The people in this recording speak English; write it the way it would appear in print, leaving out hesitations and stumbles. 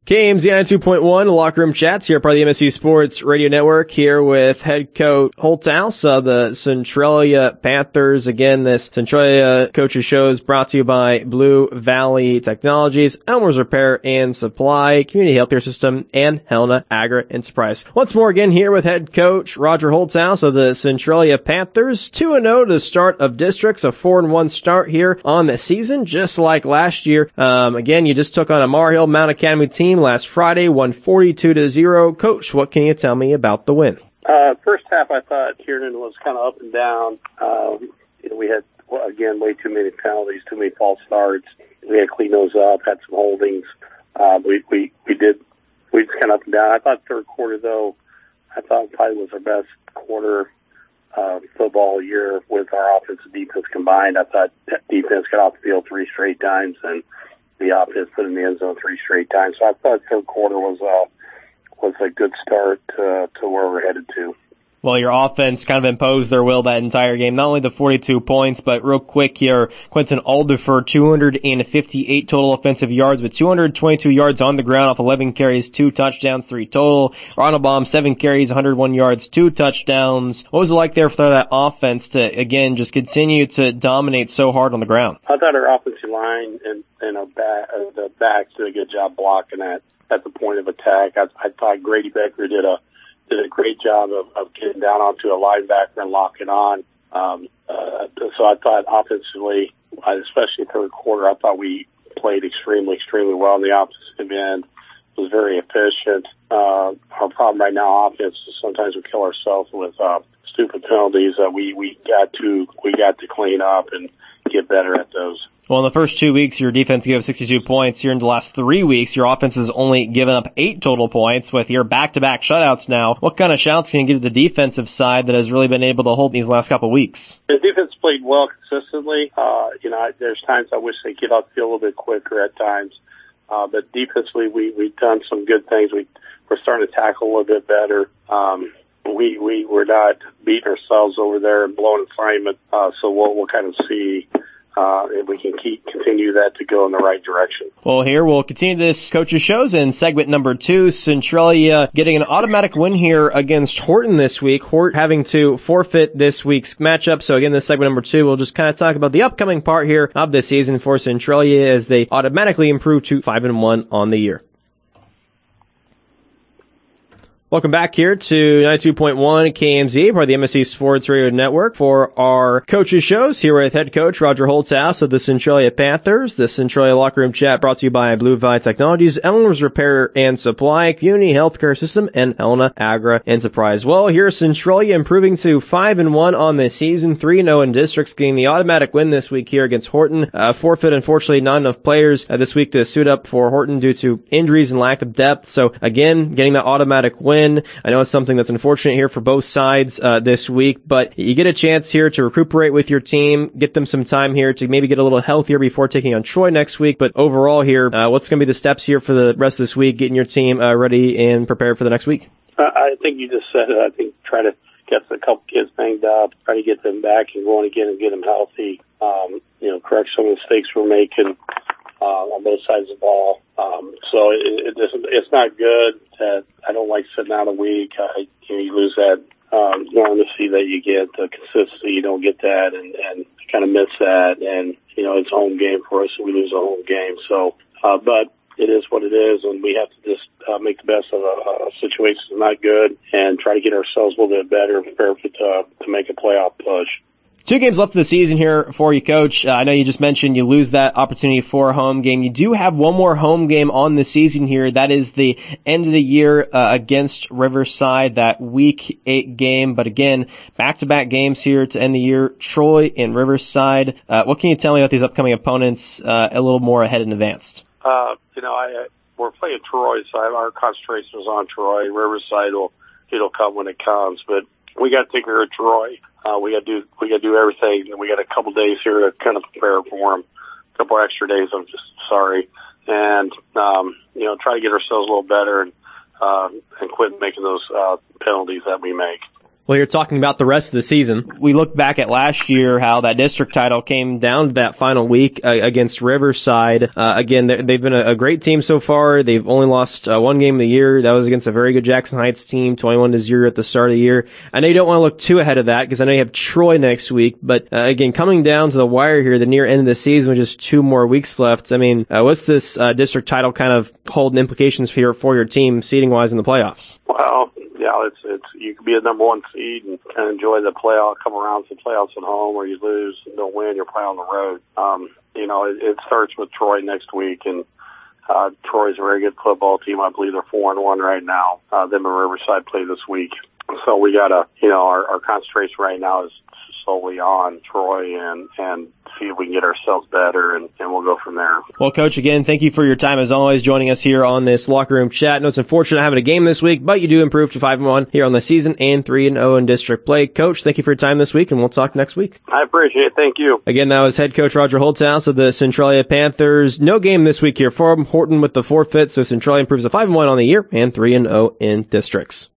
KMZ 92.1, the Locker Room Chats here, part of the MSU Sports Radio Network, here with head coach Holthouse of the Centralia Panthers. Again, this Centralia Coaches Show is brought to you by Blue Valley Technologies, Elmer's Repair and Supply, Community Healthcare System, and Helena Agri Enterprise. Once more again here with head coach Roger Holthouse of the Centralia Panthers. 2-0 to start of districts, a 4-1 start here on the season, just like last year. Again, you just took on a Mar Hill Mount Academy team last Friday, won 42-0. Coach, what can you tell me about the win? First half, I thought Kiernan was kind of up and down. We had, again, way too many penalties, too many false starts. We had to clean those up, had some holdings. We just kind of up and down. I thought third quarter, though, I thought probably was our best quarter football year with our offense and defense combined. I thought defense got off the field 3 straight times, and the offense put in the end zone 3 straight times. So I thought third quarter was a good start to where we're headed to. Well, your offense kind of imposed their will that entire game. Not only the 42 points, but real quick here, Quentin Alderfer, 258 total offensive yards with 222 yards on the ground off 11 carries, 2 touchdowns, 3 total. Ronald Baum, 7 carries, 101 yards, 2 touchdowns. What was it like there for that offense to, again, just continue to dominate so hard on the ground? I thought our offensive line and our the backs did a good job blocking at the point of attack. I thought Grady Becker did a great job of getting down onto a linebacker and locking on. So I thought offensively, especially third quarter, I thought we played extremely, extremely well on the offensive end. It was very efficient. Our problem right now, offense, is sometimes we kill ourselves with stupid penalties that we got to clean up and get better at those. Well, in the first 2 weeks, your defense gave up 62 points. Here in the last 3 weeks, your offense has only given up 8 total points with your back-to-back shutouts now. What kind of shouts can you give to the defensive side that has really been able to hold these last couple of weeks? The defense played well consistently. There's times I wish they get off the field a little bit quicker at times. But defensively, we've done some good things. We're starting to tackle a little bit better. We're not beating ourselves over there and blowing assignment. So we'll kind of see if we can continue that to go in the right direction. Well, here we'll continue this Coaches Shows in segment number 2. Centralia getting an automatic win here against Horton this week. Hort having to forfeit this week's matchup. So again, this segment number 2, we'll just kind of talk about the upcoming part here of the season for Centralia as they automatically improve to 5-1 on the year. Welcome back here to 92.1 KMZ, part of the MSU Sports Radio Network, for our Coaches Shows here with head coach Roger Holthouse of the Centralia Panthers. The Centralia Locker Room Chat brought to you by Blue Valley Technologies, Elmer's Repair and Supply, Community Healthcare System, and Helena Agri Enterprise. Well, here's Centralia improving to 5-1 on the season, 3-0 in districts, getting the automatic win this week here against Horton. Forfeit, unfortunately, not enough players this week to suit up for Horton due to injuries and lack of depth. So, again, getting that automatic win. I know it's something that's unfortunate here for both sides this week, but you get a chance here to recuperate with your team, get them some time here to maybe get a little healthier before taking on Troy next week. But overall here, what's going to be the steps here for the rest of this week, getting your team ready and prepared for the next week? I think you just said it. I think try to get a couple kids banged up, try to get them back and going again and get them healthy, correct some of the mistakes we're making on both sides of the ball. So it's not good. I don't like sitting out a week. You lose that normalcy that you get, the consistency. You don't get that, and kind of miss that. And it's a home game for us, and we lose a home game. So, but it is what it is, and we have to just make the best of a situation that's not good, and try to get ourselves a little bit better, prepare to make a playoff push. 2 games left of the season here for you, Coach. I know you just mentioned you lose that opportunity for a home game. You do have one more home game on the season here. That is the end of the year against Riverside, that Week 8 game. But again, back-to-back games here to end the year, Troy and Riverside. What can you tell me about these upcoming opponents a little more ahead in advance? We're playing Troy, so our concentration is on Troy. Riverside it'll come when it comes, but we got to take care of Troy. We got to do everything. We got a couple days here to kind of prepare for them. A couple extra days. I'm just sorry, and try to get ourselves a little better and quit making those penalties that we make. Well, you're talking about the rest of the season. We look back at last year, how that district title came down to that final week against Riverside. Again, they've been a great team so far. They've only lost one game of the year. That was against a very good Jackson Heights team, 21-0 at the start of the year. I know you don't want to look too ahead of that because I know you have Troy next week. But again, coming down to the wire here, the near end of the season with just 2 more weeks left. I mean, what's this district title kind of hold implications for your team seeding-wise in the playoffs? Well, yeah, it's you can be a number 1 seed and enjoy the playoff, come around to the playoffs at home, or you lose and don't win, you're playing on the road. It starts with Troy next week, and Troy's a very good football team. I believe they're 4-1 right now. Them and Riverside play this week. So we gotta, our concentration right now is solely on Troy and see if we can get ourselves better, and we'll go from there. Well, Coach, again, thank you for your time as always, joining us here on this locker room chat. I know it's unfortunate having a game this week, but you do improve to 5-1 here on the season and 3-0 in district play. Coach, thank you for your time this week, and we'll talk next week. I appreciate it. Thank you. Again, that was head coach Roger Holthouse of the Centralia Panthers. No game this week here for Horton with the forfeit, so Centralia improves to 5-1 on the year and 3-0 in districts.